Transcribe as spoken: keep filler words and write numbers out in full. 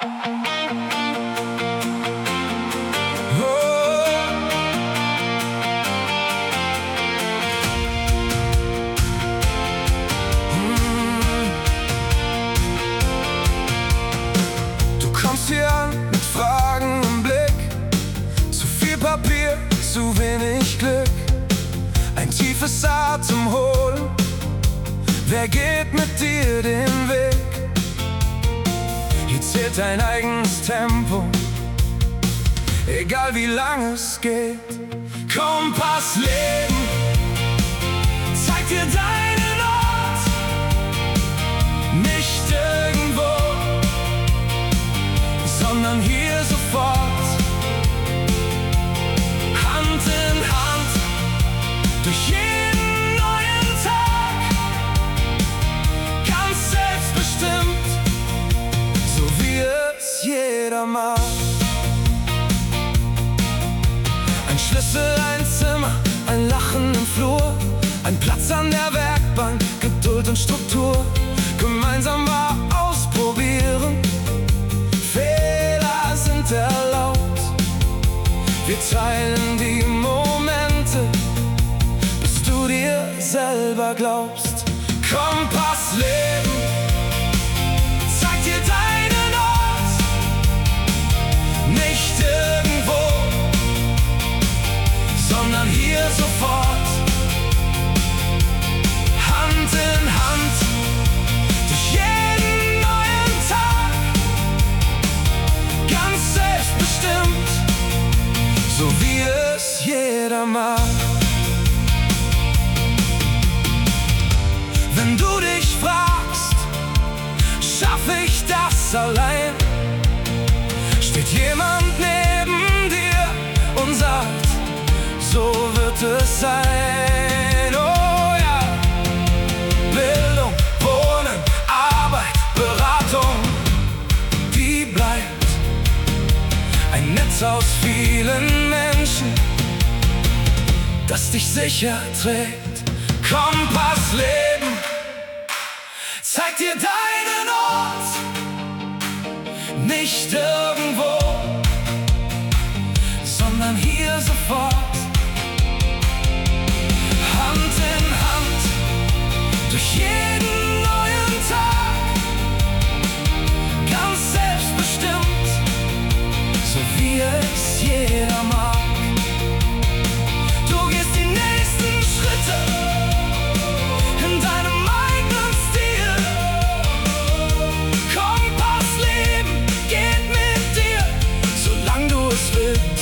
Hier an mit Fragen im Blick, zu viel Papier, zu wenig Glück, ein tiefes Atemholen. Wer geht mit dir den Weg? Hier zählt dein eigenes Tempo, egal wie lang es geht. Kompass Leben zeigt dir deinen Ort, nicht irgendwo, sondern hier sofort. Hand in Hand durch jeden neuen Tag, ganz selbstbestimmt, so wie es jeder mag. Ein Schlüssel, ein Zimmer, ein Lachen im Flur, ein Platz an der Werkbank, Geduld und Struktur. Gemeinsam mal ausprobieren, Fehler sind erlaubt. Wir teilen die Momente, bis du dir selber glaubst. Kompass Leben zeigt dir deinen Ort, nicht irgendwo, sondern hier sofort. Hand in Hand durch jeden neuen Tag, ganz selbstbestimmt, so wie es jeder mag. Wenn du dich fragst, schaffe ich das allein? Steht jemand neben dir und sagt, so wird es sein. Oh ja, Bildung, Wohnen, Arbeit, Beratung, die bleibt. Ein Netz aus vielen Menschen, das dich sicher trägt. Kompass Leben zeigt dir deinen Ort, nicht irgendwo, sondern hier sofort. Hand in Hand durch jeden neuen Tag, ganz selbstbestimmt, so wie es jeder mag. Du gehst die nächsten Schritte in deinem eigenen Stil. Kompass Leben geht mit dir, solange du es willst.